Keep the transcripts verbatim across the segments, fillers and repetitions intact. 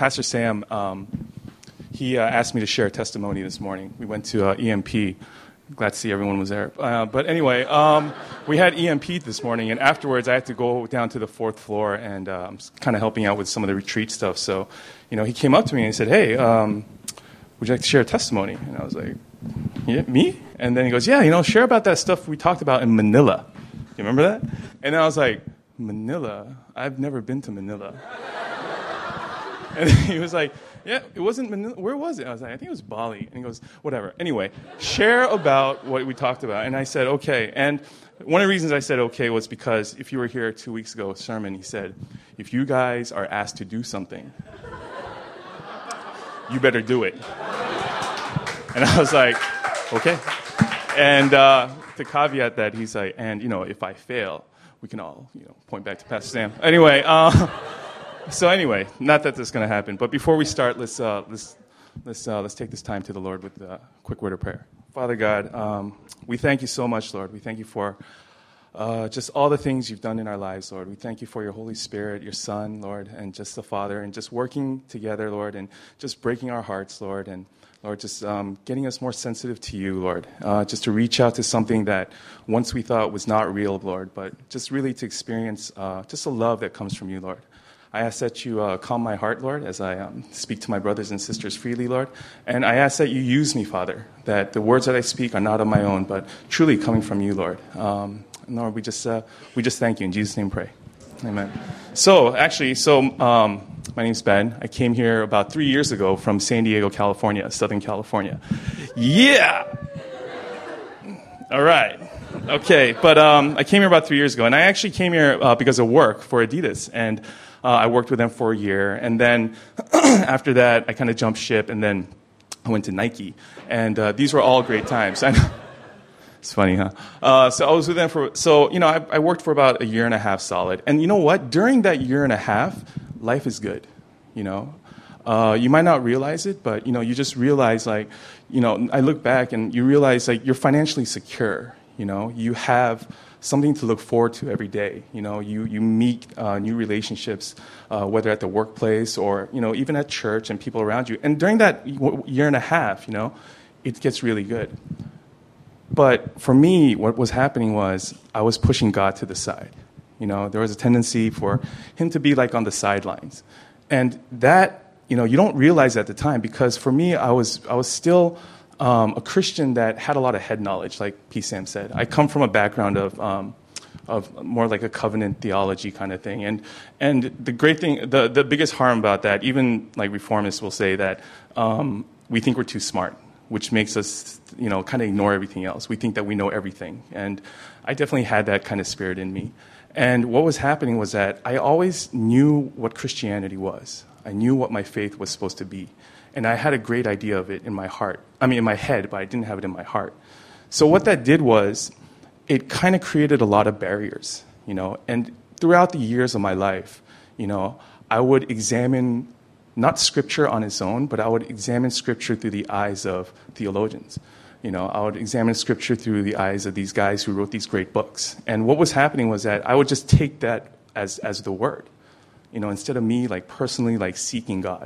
Pastor Sam, um, he uh, asked me to share a testimony this morning. We went to uh, E M P. Glad to see everyone was there. Uh, but anyway, um, we had E M P this morning, and afterwards I had to go down to the fourth floor, and uh, I'm kind of helping out with some of the retreat stuff. So, you know, he came up to me and he said, hey, um, would you like to share a testimony? And I was like, yeah, me? And then he goes, yeah, you know, share about that stuff we talked about in Manila. You remember that? And then I was like, Manila? I've never been to Manila. And he was like, yeah, it wasn't Manila. Where was it? I was like, I think it was Bali. And he goes, whatever. Anyway, share about what we talked about. And I said, okay. And one of the reasons I said okay was because if you were here two weeks ago, a sermon, he said, if you guys are asked to do something, you better do it. And I was like, okay. And uh, to caveat that, he's like, and, you know, if I fail, we can all, you know, point back to Pastor Sam. Anyway, uh, so anyway, not that this is going to happen, but before we start, let's uh, let's let's uh, let's take this time to the Lord with a quick word of prayer. Father God, um, we thank you so much, Lord. We thank you for uh, just all the things you've done in our lives, Lord. We thank you for your Holy Spirit, your Son, Lord, and just the Father, and just working together, Lord, and just breaking our hearts, Lord, and Lord, just um, getting us more sensitive to you, Lord, uh, just to reach out to something that once we thought was not real, Lord, but just really to experience uh, just a love that comes from you, Lord. I ask that you uh, calm my heart, Lord, as I um, speak to my brothers and sisters freely, Lord. And I ask that you use me, Father, that the words that I speak are not of my own, but truly coming from you, Lord. Um, and Lord, we just uh, we just thank you. In Jesus' name pray. Amen. So, actually, so um, my name's Ben. I came here about three years ago from San Diego, California, Southern California. Yeah! All right. Okay, but um, I came here about three years ago, and I actually came here uh, because of work for Adidas, and Uh, I worked with them for a year, and then after that, I kind of jumped ship, and then I went to Nike, and uh, these were all great times. I know. It's funny, huh? Uh, so I was with them for, so, you know, I, I worked for about a year and a half solid, and you know what? During that year and a half, life is good, you know? Uh, you might not realize it, but, you know, you just realize, like, you know, I look back, and you realize, like, you're financially secure, you know? You have something to look forward to every day. You know, you, you meet uh, new relationships, uh, whether at the workplace or, you know, even at church and people around you. And during that year and a half, you know, it gets really good. But for me, what was happening was I was pushing God to the side. You know, there was a tendency for him to be like on the sidelines. And that, you know, you don't realize at the time, because for me, I was I was still Um, a Christian that had a lot of head knowledge, like P. Sam said. I come from a background of um, of more like a covenant theology kind of thing, and and the great thing, the the biggest harm about that, even like reformists will say that um, we think we're too smart, which makes us, you know, kind of ignore everything else. We think that we know everything, and I definitely had that kind of spirit in me. And what was happening was that I always knew what Christianity was. I knew what my faith was supposed to be. And I had a great idea of it in my heart. I mean, in my head, but I didn't have it in my heart. So what that did was, it kind of created a lot of barriers, you know. And throughout the years of my life, you know, I would examine not Scripture on its own, but I would examine Scripture through the eyes of theologians. You know, I would examine Scripture through the eyes of these guys who wrote these great books. And what was happening was that I would just take that as as the word, you know, instead of me, like, personally, like, seeking God.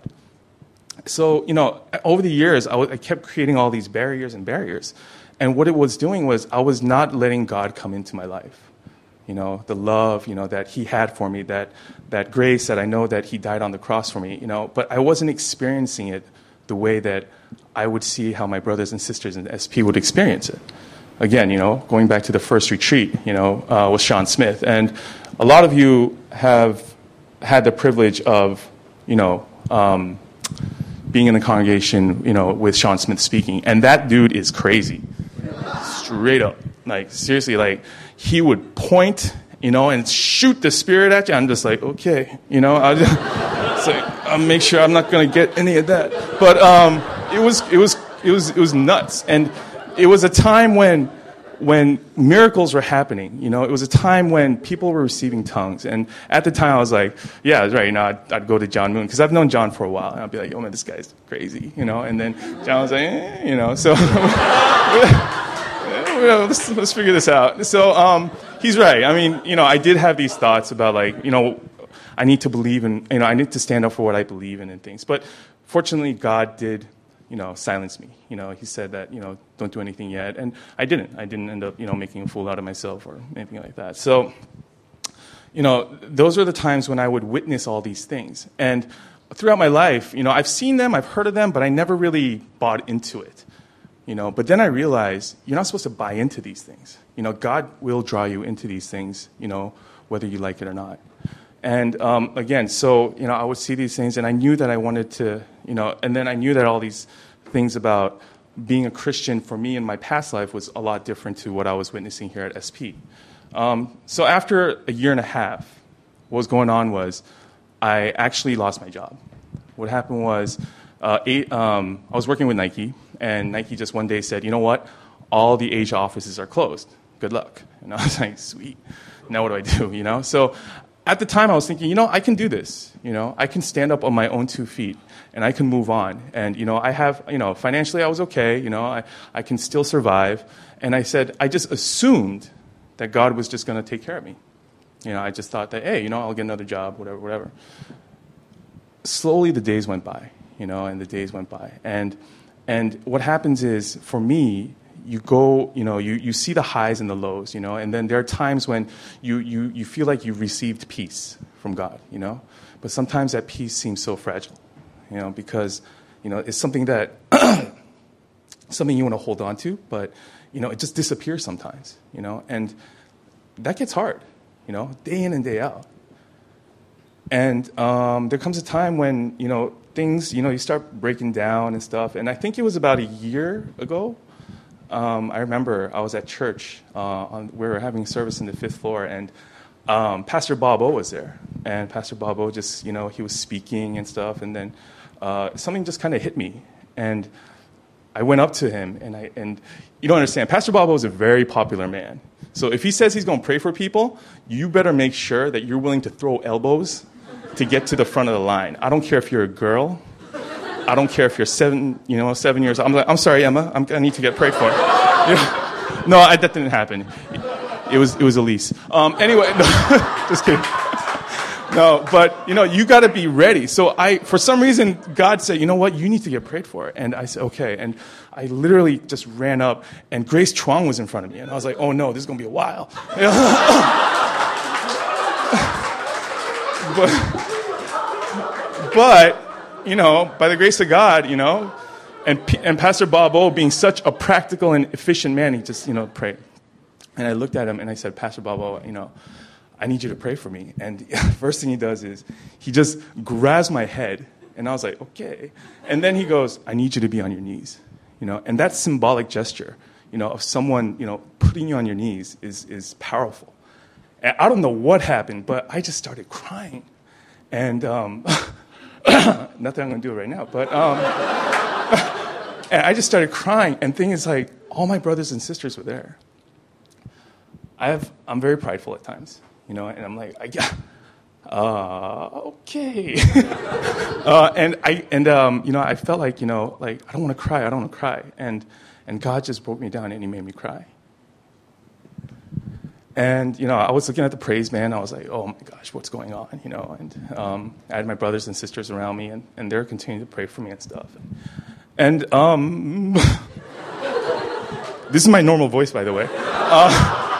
So, you know, over the years, I, w- I kept creating all these barriers and barriers. And what it was doing was I was not letting God come into my life. You know, the love, you know, that he had for me, that that grace that I know that he died on the cross for me, you know. But I wasn't experiencing it the way that I would see how my brothers and sisters in S P would experience it. Again, you know, going back to the first retreat, you know, uh, with Sean Smith. And a lot of you have had the privilege of, you know, um, being in the congregation, you know, with Sean Smith speaking. And that dude is crazy. Straight up. Like, seriously, like, he would point, you know, and shoot the spirit at you. I'm just like, okay, you know, I'll, just, it's like, I'll make sure I'm not going to get any of that. But um, it was, it was, it was, it was nuts. And it was a time when, when miracles were happening. You know, it was a time when people were receiving tongues. And at the time, I was like, yeah, that's right. You know, I'd, I'd go to John Moon, because I've known John for a while. And I'd be like, oh, man, this guy's crazy, you know. And then John was like, eh, you know, so let's, let's figure this out. So um, he's right. I mean, you know, I did have these thoughts about, like, you know, I need to believe in, you know, I need to stand up for what I believe in and things. But fortunately, God did, you know, silence me. You know, he said that, you know, don't do anything yet. And I didn't. I didn't end up, you know, making a fool out of myself or anything like that. So, you know, those are the times when I would witness all these things. And throughout my life, you know, I've seen them, I've heard of them, but I never really bought into it. You know, but then I realized you're not supposed to buy into these things. You know, God will draw you into these things, you know, whether you like it or not. And um, again, so, you know, I would see these things, and I knew that I wanted to, you know, and then I knew that all these things about being a Christian for me in my past life was a lot different to what I was witnessing here at S P. Um, so after a year and a half, what was going on was I actually lost my job. What happened was uh, eight, um, I was working with Nike, and Nike just one day said, you know what, all the Asia offices are closed. Good luck. And I was like, sweet. Now what do I do, you know? So at the time I was thinking, you know, I can do this. You know, I can stand up on my own two feet, and I can move on. And, you know, I have, you know, financially I was okay. You know, I, I can still survive. And I said, I just assumed that God was just going to take care of me. You know, I just thought that, hey, you know, I'll get another job, whatever, whatever. Slowly the days went by, you know, and the days went by. And And what happens is, for me, you go, you know, you, you see the highs and the lows, you know, and then there are times when you, you, you feel like you've received peace from God, you know, but sometimes that peace seems so fragile, you know, because, you know, it's something that, something you want to hold on to, but, you know, it just disappears sometimes, you know, and that gets hard, you know, day in and day out. And um, there comes a time when, you know, things, you know, you start breaking down and stuff. And I think it was about a year ago. Um, I remember I was at church. Uh, on, we were having service in the fifth floor, and um, Pastor Bob O was there. And Pastor Bob O just, you know, he was speaking and stuff. And then uh, something just kind of hit me. And I went up to him, and I and you don't understand. Pastor Bob O is a very popular man. So if he says he's going to pray for people, you better make sure that you're willing to throw elbows to get to the front of the line. I don't care if you're a girl. I don't care if you're seven, you know, seven years old. I'm like, I'm sorry, Emma. I'm, I need to get prayed for. You know? No, I, that didn't happen. It was it was Elise. Um, anyway, no, just kidding. No, but you know, you got to be ready. So I, for some reason, God said, you know what, you need to get prayed for. And I said, okay. And I literally just ran up, and Grace Chuang was in front of me, and I was like, oh no, this is gonna be a while. You know? but. But, you know, by the grace of God, you know, and and Pastor Bob O being such a practical and efficient man, he just, you know, prayed. And I looked at him and I said, Pastor Bob O, you know, I need you to pray for me. And the first thing he does is he just grabs my head, and I was like, okay. And then he goes, I need you to be on your knees, you know. And that symbolic gesture, you know, of someone, you know, putting you on your knees is is powerful. And I don't know what happened, but I just started crying. And, um... not that I'm going to do it right now, but um, and I just started crying. And thing is, like, all my brothers and sisters were there. I have, I'm very prideful at times, you know, and I'm like, I, yeah, uh, okay. uh, and I, and um, you know, I felt like, you know, like I don't want to cry, I don't want to cry, and and God just broke me down and He made me cry. And, you know, I was looking at the praise band. I was like, oh, my gosh, what's going on, you know? And um, I had my brothers and sisters around me, and, and they're continuing to pray for me and stuff. And, and um, this is my normal voice, by the way. Uh,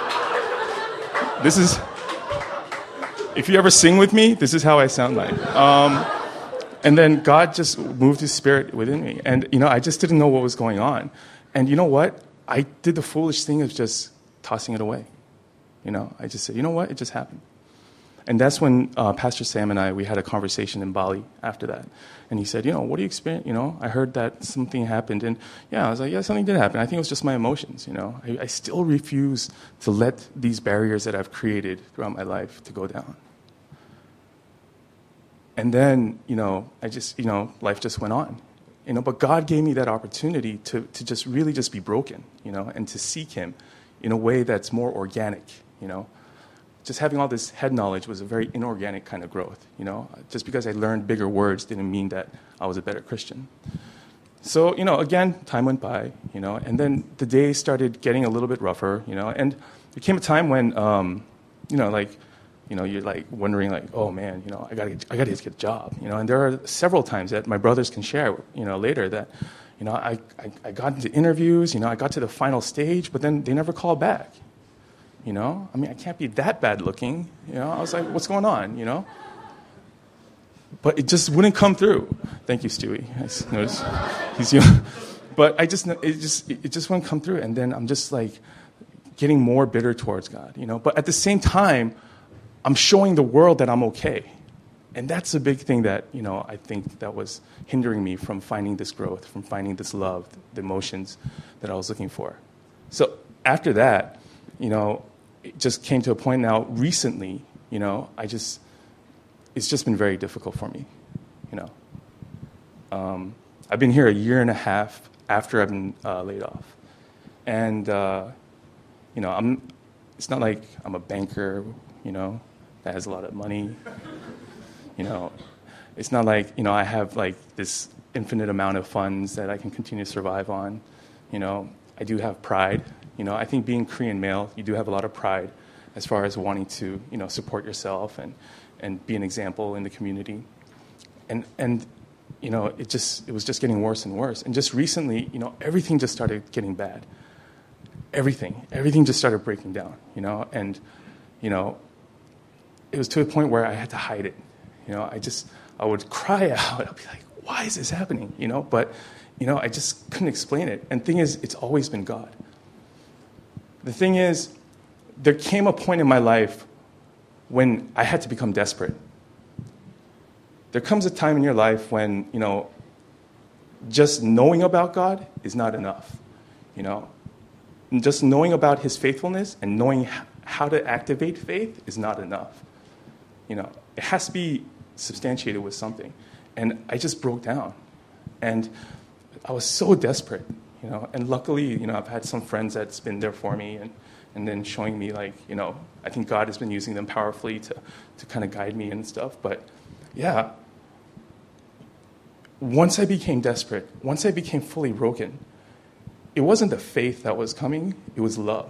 this is, if you ever sing with me, this is how I sound like. Um, and then God just moved His Spirit within me. And, you know, I just didn't know what was going on. And you know what? I did the foolish thing of just tossing it away. You know, I just said, you know what? It just happened. And that's when uh, Pastor Sam and I, we had a conversation in Bali after that. And he said, you know, what do you experience? You know, I heard that something happened. And yeah, I was like, yeah, something did happen. I think it was just my emotions, you know. I, I still refuse to let these barriers that I've created throughout my life to go down. And then, you know, I just, you know, life just went on. You know, but God gave me that opportunity to, to just really just be broken, you know, and to seek Him in a way that's more organic. You know, just having all this head knowledge was a very inorganic kind of growth. You know, just because I learned bigger words didn't mean that I was a better Christian. So, you know, again, time went by, you know, and then the days started getting a little bit rougher, you know, and there came a time when, um, you know, like you know, you're like wondering like, oh man, you know, I gotta, I gotta get a job, you know. And there are several times that my brothers can share, you know, later that, you know, I, I, I got into interviews, you know, I got to the final stage, but then they never called back, you know. I mean, I can't be that bad looking, you know. I was like, what's going on, you know? But it just wouldn't come through. Thank you, Stewie. I noticed he's young. But I just, it just, it just wouldn't come through. And then I'm just like getting more bitter towards God, you know. But at the same time, I'm showing the world that I'm okay. And that's a big thing that, you know, I think that was hindering me from finding this growth, from finding this love, the emotions that I was looking for. So after that, you know, it just came to a point now recently, you know, I just, it's just been very difficult for me, you know. Um, I've been here a year and a half after I've been uh, laid off. And, uh, you know, I'm, it's not like I'm a banker, you know, that has a lot of money. You know, it's not like, you know, I have like this infinite amount of funds that I can continue to survive on. You know, I do have pride. You know, I think being Korean male, you do have a lot of pride as far as wanting to, you know, support yourself and, and be an example in the community. And, and, you know, it just, it was just getting worse and worse. And just recently, you know, everything just started getting bad. Everything, everything just started breaking down, you know, and, you know, it was to a point where I had to hide it. You know, I just, I would cry out. I'd be like, why is this happening? You know, but, you know, I just couldn't explain it. And the thing is, it's always been God. The thing is, there came a point in my life when I had to become desperate. There comes a time in your life when, you know, just knowing about God is not enough, you know. And just knowing about his faithfulness and knowing how to activate faith is not enough. You know, it has to be substantiated with something. And I just broke down. And I was so desperate, you know. And luckily, you know, I've had some friends that's been there for me and, and then showing me, like, you know, I think God has been using them powerfully to, to kind of guide me and stuff. But, yeah, once I became desperate, once I became fully broken, it wasn't the faith that was coming, it was love.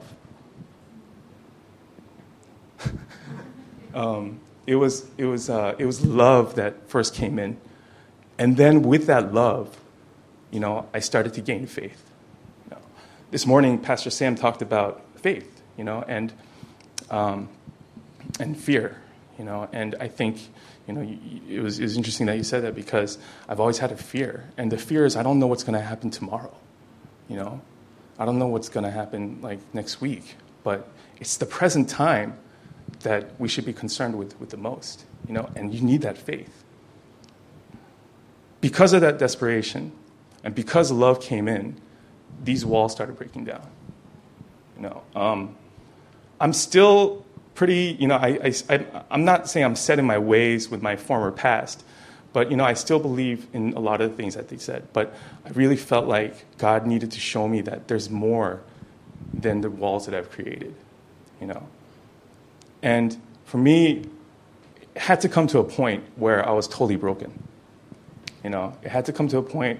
um, it was it was uh, it was love that first came in, and then with that love, you know, I started to gain faith. You know, this morning, Pastor Sam talked about faith, you know, and um, and fear, you know, and I think, you know, it was it was interesting that you said that because I've always had a fear, and the fear is I don't know what's going to happen tomorrow. You know, I don't know what's going to happen like next week, but it's the present time that we should be concerned with, with the most, you know, and you need that faith. Because of that desperation and because love came in, these walls started breaking down. You know, um, I'm still pretty, you know, I, I, I, I'm not saying I'm set in my ways with my former past, but, you know, I still believe in a lot of the things that they said. But I really felt like God needed to show me that there's more than the walls that I've created, you know. And for me, it had to come to a point where I was totally broken. You know, it had to come to a point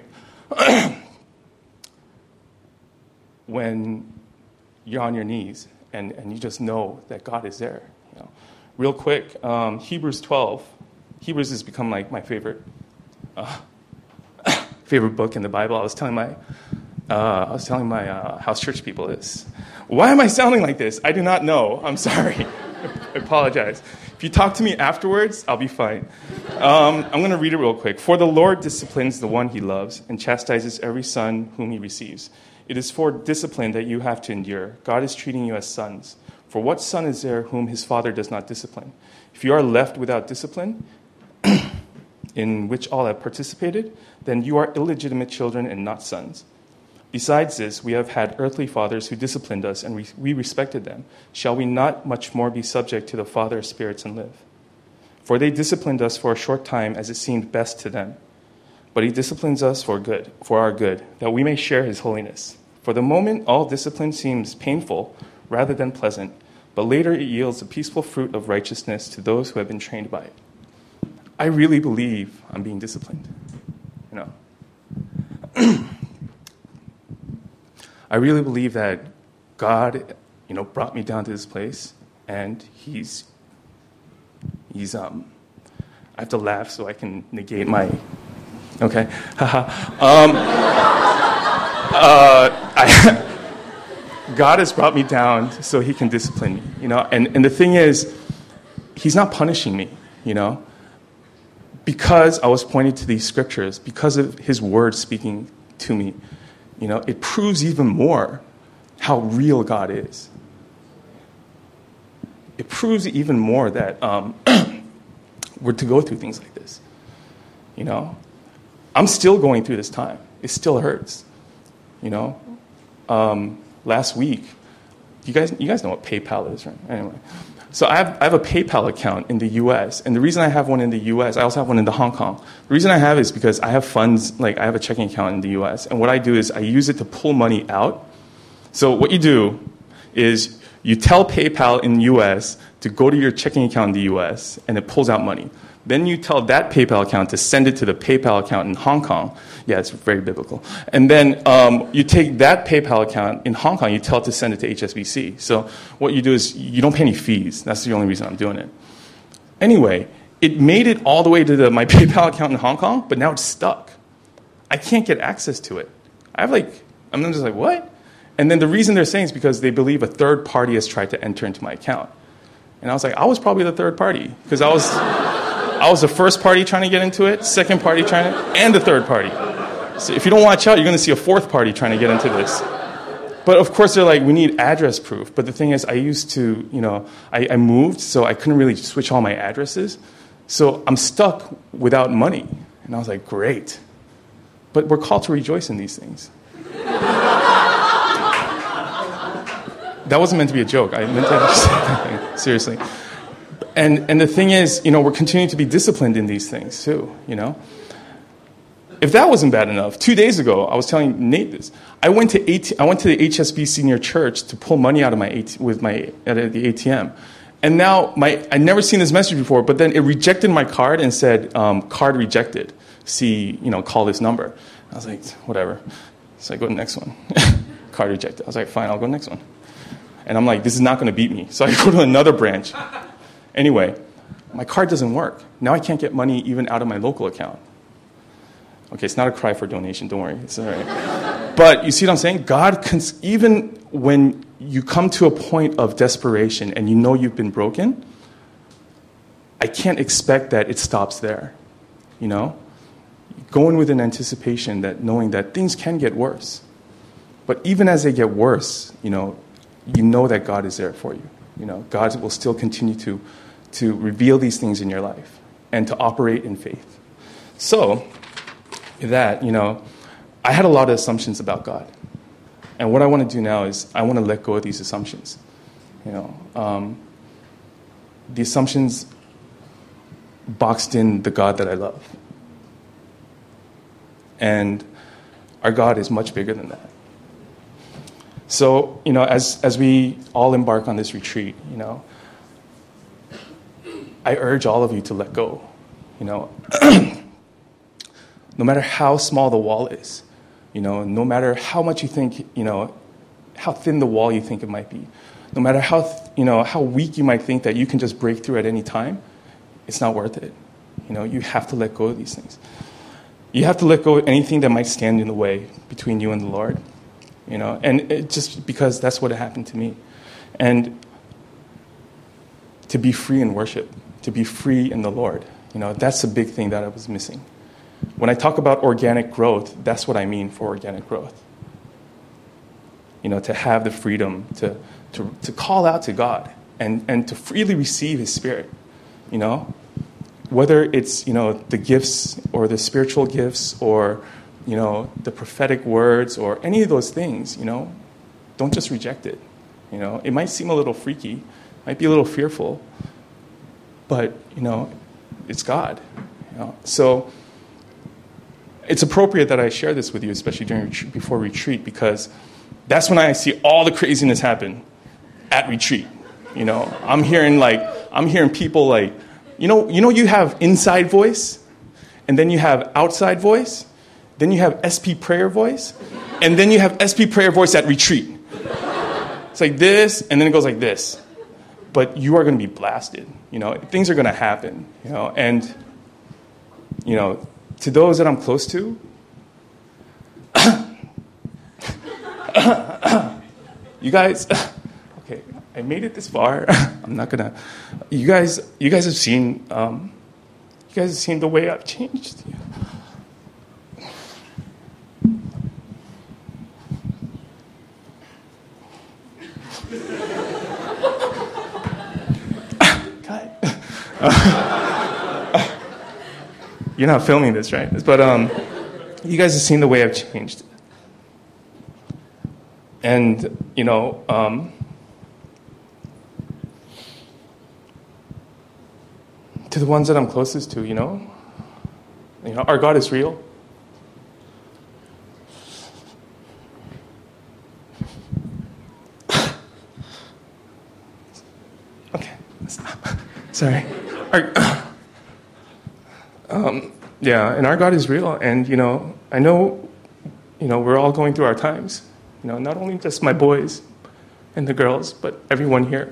when you're on your knees and, and you just know that God is there, you know. Real quick, um, Hebrews twelve. Hebrews has become like my favorite uh, favorite book in the Bible. I was telling my uh, I was telling my uh, house church people this. Why am I sounding like this? I do not know. I'm sorry. I apologize. If you talk to me afterwards, I'll be fine. Um, I'm going to read it real quick. For the Lord disciplines the one he loves and chastises every son whom he receives. It is for discipline that you have to endure. God is treating you as sons. For what son is there whom his father does not discipline? If you are left without discipline, in which all have participated, then you are illegitimate children and not sons. Besides this, we have had earthly fathers who disciplined us, and we, we respected them. Shall we not much more be subject to the Father of spirits and live? For they disciplined us for a short time as it seemed best to them. But he disciplines us for good, for our good, that we may share his holiness. For the moment, all discipline seems painful rather than pleasant, but later it yields the peaceful fruit of righteousness to those who have been trained by it. I really believe I'm being disciplined, you know. I really believe that God, you know, brought me down to this place, and he's he's, um, I have to laugh so I can negate my, okay, haha. um, uh, I, God has brought me down so he can discipline me, you know, and, and the thing is, he's not punishing me, you know, because I was pointed to these scriptures, because of his word speaking to me, you know, it proves even more how real God is. It proves even more that um, we're to go through things like this. You know, I'm still going through this time. It still hurts. You know, um, last week, you guys, you guys know what PayPal is, right? Anyway, so I have I have a PayPal account in the U S, and the reason I have one in the U S, I also have one in the Hong Kong. The reason I have is because I have funds, like I have a checking account in the U S, and what I do is I use it to pull money out. So what you do is you tell PayPal in the U S to go to your checking account in the U S, and it pulls out money. Then you tell that PayPal account to send it to the PayPal account in Hong Kong. Yeah, it's very biblical. And then um, you take that PayPal account in Hong Kong, you tell it to send it to H S B C. So what you do is you don't pay any fees. That's the only reason I'm doing it. Anyway, it made it all the way to the, my PayPal account in Hong Kong, but now it's stuck. I can't get access to it. I have like, I'm just like, what? And then the reason they're saying is because they believe a third party has tried to enter into my account. And I was like, I was probably the third party, because I was I was the first party trying to get into it, second party trying to, and the third party. So if you don't watch out, you're going to see a fourth party trying to get into this. But of course, they're like, we need address proof. But the thing is, I used to, you know, I, I moved, so I couldn't really switch all my addresses. So I'm stuck without money. And I was like, great. But we're called to rejoice in these things. That wasn't meant to be a joke. I meant to actually say that. Seriously. And and the thing is, you know, we're continuing to be disciplined in these things too, you know. If that wasn't bad enough, two days ago, I was telling Nate this. I went to AT, I went to the H S B C near church to pull money out of my AT, with my at the A T M. And now my I'd never seen this message before, but then it rejected my card and said, um, card rejected. See, you know, call this number. I was like, whatever. So I go to the next one. Card rejected. I was like, fine, I'll go to the next one. And I'm like, this is not going to beat me. So I go to another branch. Anyway, my card doesn't work. Now I can't get money even out of my local account. Okay, it's not a cry for donation. Don't worry. It's all right. But you see what I'm saying? God, cons- even when you come to a point of desperation and you know you've been broken, I can't expect that it stops there. You know? Go in with an anticipation that knowing that things can get worse. But even as they get worse, you know, you know that God is there for you. You know, God will still continue to, to reveal these things in your life and to operate in faith. So, that, you know, I had a lot of assumptions about God. And what I want to do now is I want to let go of these assumptions. You know, um, the assumptions boxed in the God that I love. And our God is much bigger than that. So, you know, as, as we all embark on this retreat, you know, I urge all of you to let go, you know. No matter how small the wall is, you know, no matter how much you think, you know, how thin the wall you think it might be, no matter how, you know, how weak you might think that you can just break through at any time, it's not worth it. You know, you have to let go of these things. You have to let go of anything that might stand in the way between you and the Lord. You know, and it just because that's what happened to me. And to be free in worship, to be free in the Lord, you know, that's a big thing that I was missing. When I talk about organic growth, that's what I mean for organic growth. You know, to have the freedom to to, to call out to God and, and to freely receive His Spirit, you know, whether it's, you know, the gifts or the spiritual gifts or, you know, the prophetic words or any of those things, you know, don't just reject it. You know, it might seem a little freaky, might be a little fearful, but, you know, it's God. You know? So it's appropriate that I share this with you, especially during before retreat, because that's when I see all the craziness happen at retreat. You know, I'm hearing like I'm hearing people like, you know, you know, you have inside voice, and then you have outside voice, then you have S P prayer voice, and then you have S P prayer voice at retreat. It's like this, and then it goes like this. but you are going to be blasted. You know, things are going to happen. You know, and you know, to those that I'm close to, you guys. Okay, I made it this far. I'm not gonna. You guys, you guys have seen. Um, you guys have seen the way I've changed. You're not filming this, right? But um, you guys have seen the way I've changed. And, you know, um, to the ones that I'm closest to, you know, you know, our God is real. Okay, stop. Sorry. Our, um, yeah, and our God is real, and, you know, I know, you know, we're all going through our times. You know, not only just my boys and the girls, but everyone here.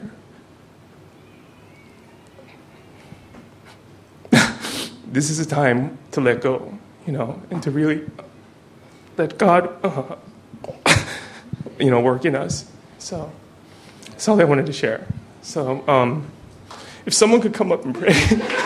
This is a time to let go, you know, and to really let God, uh, you know, work in us. So that's all I wanted to share. So um, if someone could come up and pray.